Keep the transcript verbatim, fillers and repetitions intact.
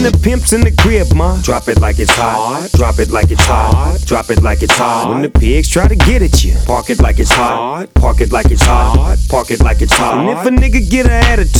when the pimp's in the crib, ma. Drop it like it's hot, drop it like it's hot, drop it like it's hot. When the pigs try to get at you, park it like it's hot, park it like it's hot, park it like it's hot. And if a nigga get an attitude,